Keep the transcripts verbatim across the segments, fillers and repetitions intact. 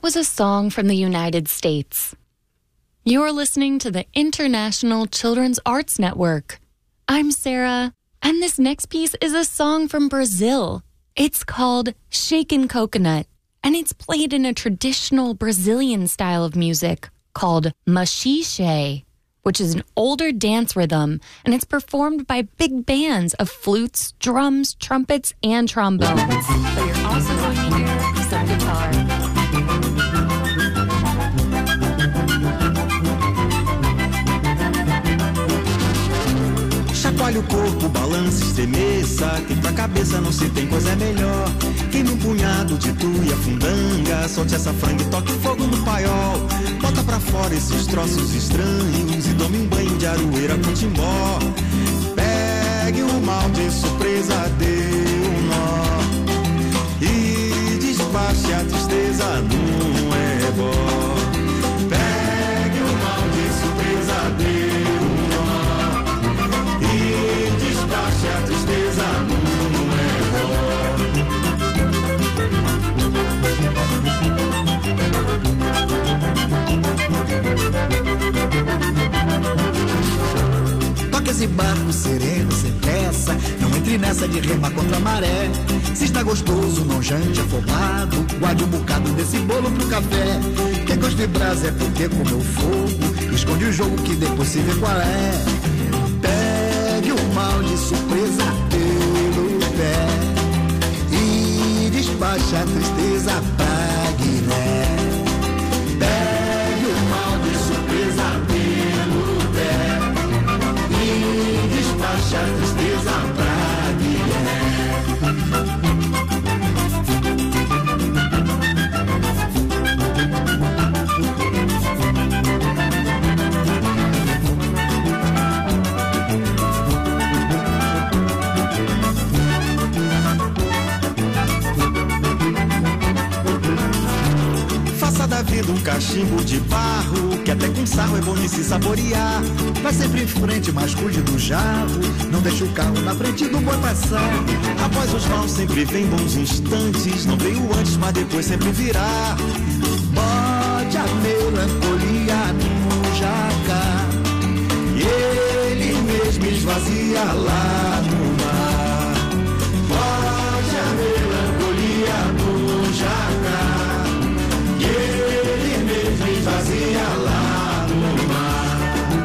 was a song from the United States. You're listening to the International Children's Arts Network. I'm Sarah, and this next piece is a song from Brazil. It's called Shaken Coconut, and it's played in a traditional Brazilian style of music called machixe, which is an older dance rhythm, and it's performed by big bands of flutes, drums, trumpets, and trombones. But you're also going to hear some guitar. Chacoalhe o corpo, balance, estremeça, que pra cabeça não se tem coisa melhor. Queime um punhado de tuia, fundanga, solte essa franga e toque fogo no paiol. Bota pra fora esses troços estranhos e tome um banho de aroeira com timbó. Pegue o mal de surpresa, dê um nó e despache a tristeza num ebó. Pegue o mal de surpresa, dê um nó e despache a tristeza num ebó. Toque esse barco sereno, sem pressa, não entre nessa de remar contra a maré. Se está gostoso, não jante afobado, guarde um bocado desse bolo pro café. Quem gosta de brasa é porque comeu fogo, esconde o jogo que depois se vê qual é. Pegue o mal de surpresa pelo pé e despache a tristeza pra Guiné. Pegue o mal de surpresa pelo pé e despache a tristeza pra Guiné. Da vida um cachimbo de barro, que até com sarro é bom de se saborear. Vai sempre em frente, mas cuide do jarro, não deixe o carro na frente do boi passar. Após os maus sempre vem bons instantes, não veio antes, mas depois sempre virá. Bote a melancolia no jacar e ele mesmo esvazia lá no mar. Bote a melancolia no jacar, fazia lá no mar.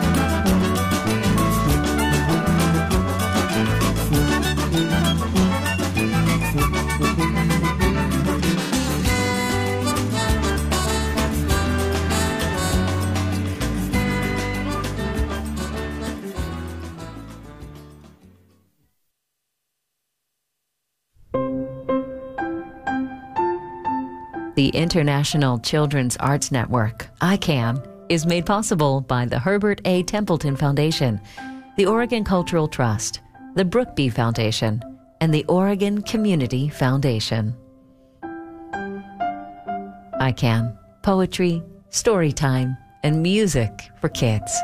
The International Children's Arts Network, I CAN, is made possible by the Herbert A. Templeton Foundation, the Oregon Cultural Trust, the Brookby Foundation, and the Oregon Community Foundation. I CAN, poetry, story time, and music for kids.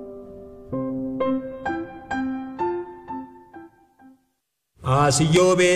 Ah, si llueve